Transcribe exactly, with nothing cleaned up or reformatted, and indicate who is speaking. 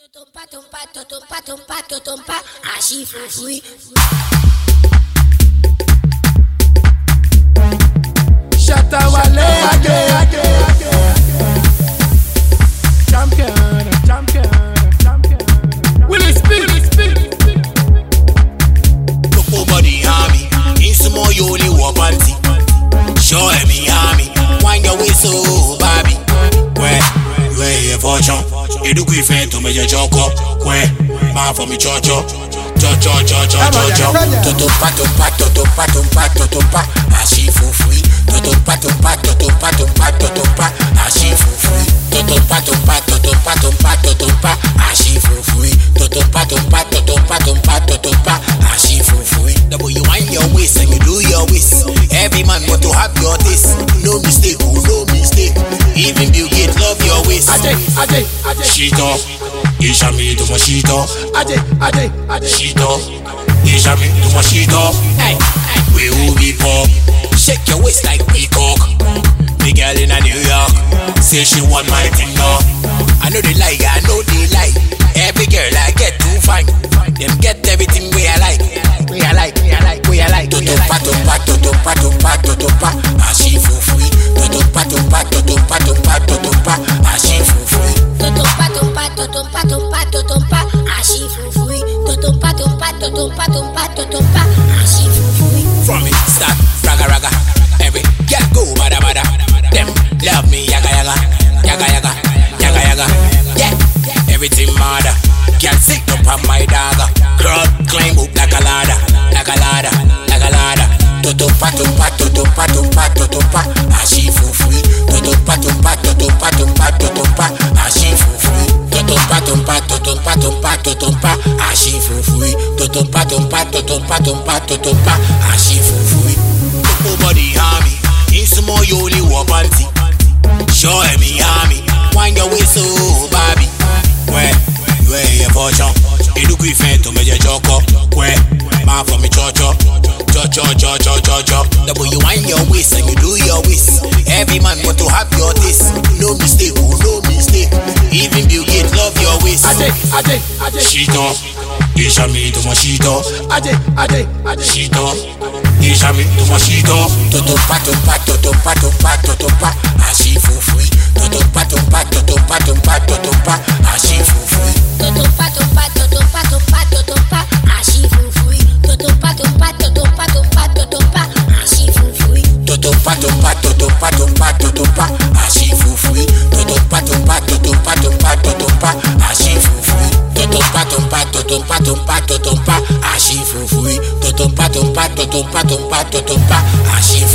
Speaker 1: Totompa, tompa, totompa, tompa, totompa, ashi fufui.
Speaker 2: Shatawale, age, age, age. Champion, champion, champion. Willie Speed, Willie Speed.
Speaker 3: Topo body army, insumo yoli wapanti. Show me army, wind your way so baby. Where, where you fortune? You do good friend to me your joko. Where, man for me chocho. Chocho, chocho, chocho. Totompa, tompa, totompa, tompa, totompa, ashi fufui. Totompa, tompa, totompa, tompa, totompa, ashi fufui. Totompa, tompa, totompa, tompa, totompa, ashi fufui. Totompa, tompa, totompa, tompa, totompa, ashi fufui. The boy you wind your waist and you do your waist. Every man want to have your taste. No mistake, oh no mistake. Even Bill Gates love your waist.
Speaker 2: Ade, ade, ade.
Speaker 3: Shito, isha me to my shito.
Speaker 2: Ade, ade, ade.
Speaker 3: Shito, isha me to my shito. Hey, hey, we will be pop. Shake your waist like peacock. The girl in a New York say she want my thing now. I know they lie, I know they lie. Every girl I get too fine. Them get everything we I like. We I like, we I like, we I like. Totompa, tompa, totompa, tompa, totompa, ashi fufui. Totompa, tompa, totompa, tompa, totompa, ashi fufui.
Speaker 1: Totompa, tompa, totompa, tompa, totompa, ashi fufui. Totompa, tompa, totompa, tompa, totompa, ashi fufui.
Speaker 3: From it start, raga raga. Every girl go bada bada. Them love me yaga yaga, yaga yaga, yaga yaga. Yeah, everything murder. Girl sit up on my dagger. Girl climb up like a ladder, like a ladder, like a ladder. Totompa, tompa, totompa, tompa, totompa, ashi fufui. Totompa, tompa, totompa, tompa, totompa, ashi fufui. Totompa, tompa, totompa, tompa, totompa, ashi fufui. Totompa, tompa, totompa, tompa, totompa, ashi fufui. Topo body army, insumo yoli wapanti. Show me army, wind your way so baby. Where, where you fortune? You do good friend to me your joko. Where, man for me chocho. Chocho, chocho, chocho. The boy you wind your waist and you do your waist. Every man want to have your taste. No mistake, oh no mistake. Even Bill Gates love your waist.
Speaker 2: Ade, ade, ade.
Speaker 3: Shito, isha me to my shito.
Speaker 2: Ade, ade, ade.
Speaker 3: Shito, isha me to my shito. Totompa, tompa, totompa, tompa, totompa, ashi fufui. Totompa, tompa, totompa, tompa, totompa, ashi fufui.
Speaker 1: Totompa, tompa, totompa, tompa, totompa, ashi fufui. Totompa, tompa, totompa, tompa, totompa, ashi fufui.
Speaker 3: Totompa, tompa, totompa, tompa, totompa, ashi fufui. Totompa, tompa, totompa, tompa, totompa, ashi fufui. Totompa, tompa, totompa, tompa, totompa, ashi fufui. Totompa, tompa, totompa, tompa, totompa, ashi